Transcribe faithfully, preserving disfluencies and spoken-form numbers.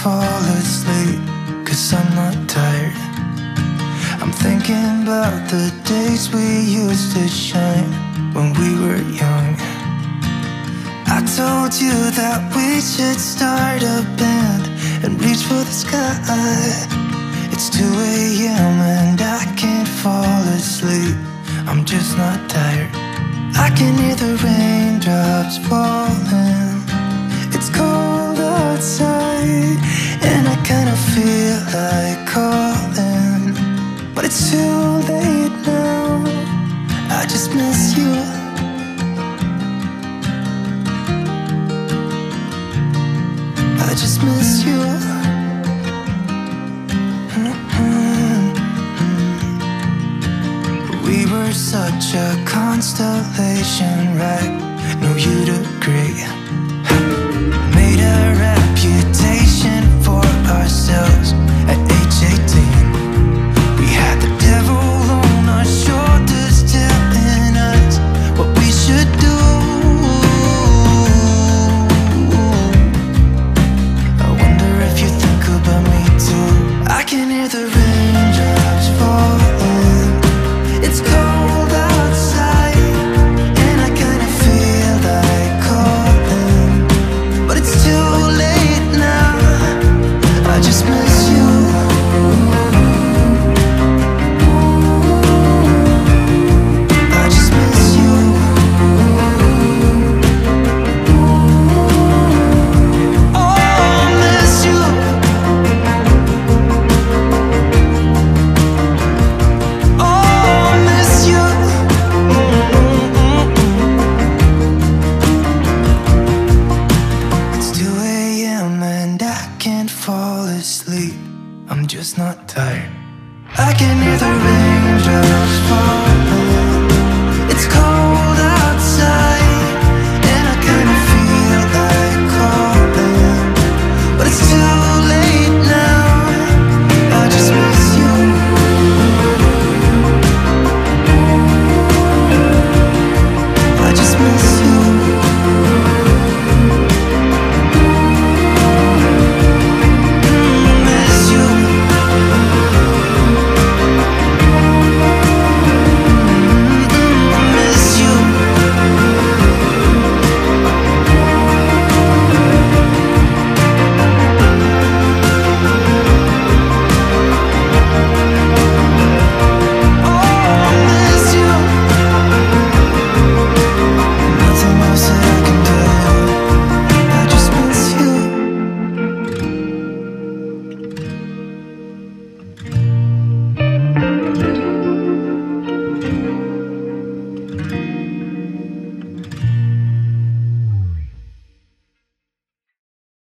fall asleep, cause I'm not tired. I'm thinking about the days we used to shine when we were young. I told you that we should start a band and reach for the sky. It's two A M and I can't fall asleep, I'm just not tired. I can hear the raindrops falling. It's cold outside and I kinda feel like calling, but it's too late now. I just miss you. I just miss you. Mm-hmm. We were such a constellation, right? No, you'd agree. Made a reputation for ourselves at age eighteen. We had the devil on our shoulders telling us what we should do. I wonder if you think about me too. I can hear the raindrops falling. It's cold outside and I kinda feel like calling, but it's too late now. I just miss you. I just miss you. Oh, I miss you. Oh, I miss you. It's two A M and I can't fall asleep, I'm just not tired. I can hear the raindrops falling. It's cold outside and I kinda feel like calling, but it's too